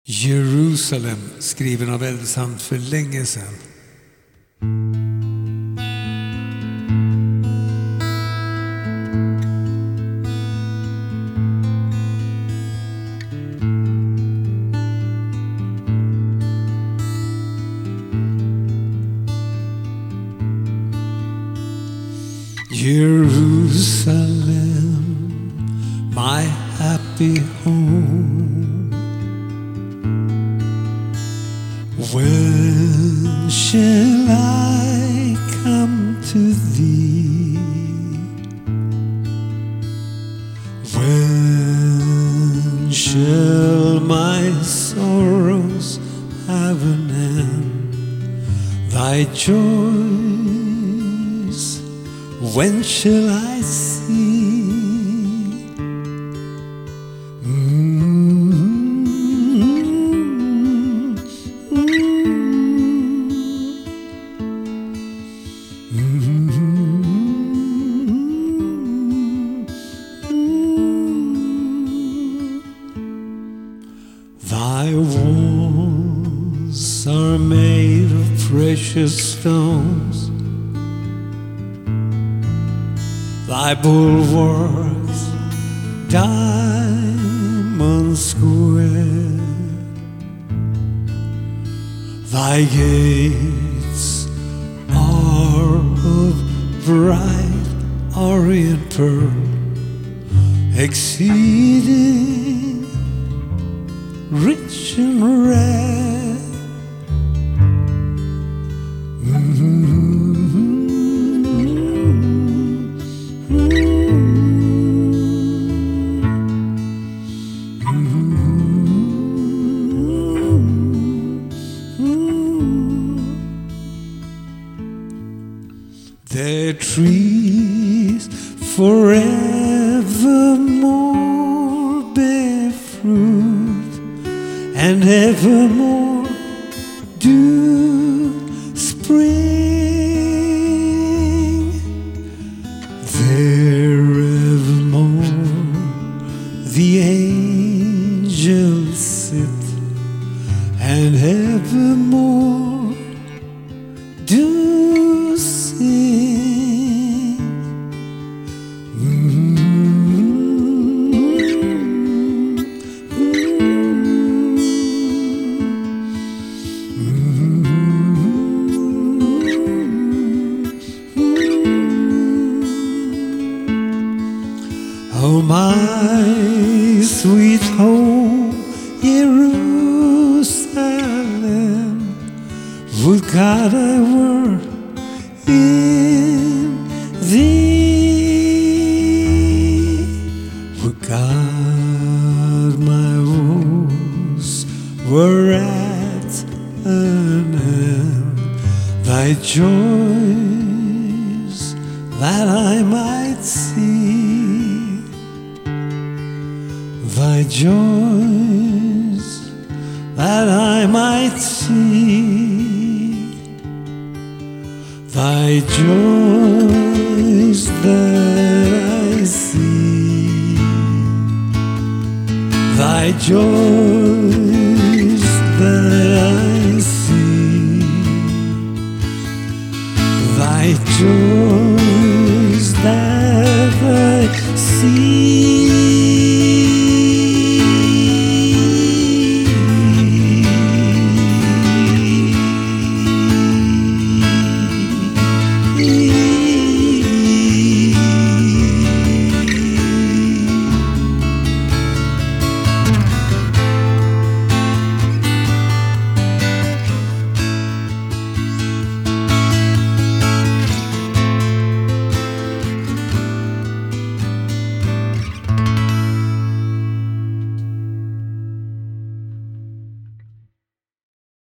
Jerusalem, skriven av Elvsand för länge sedan. Jerusalem, my happy home. When shall I come to thee? When shall my sorrows have an end? Thy joys, when shall I see? Thy walls are made of precious stones, thy bulwarks diamond square, thy gates are of bright orient pearl, exceeding rich and rare. Their trees forevermore bear fruit, and evermore do spring. There evermore the angels sit, and evermore do sing. Oh, my sweet home, Jerusalem, would God I were in thee. Would God my woes were at an end, thy joys that I might see. Thy joys that I might see, thy joys that I see, thy joys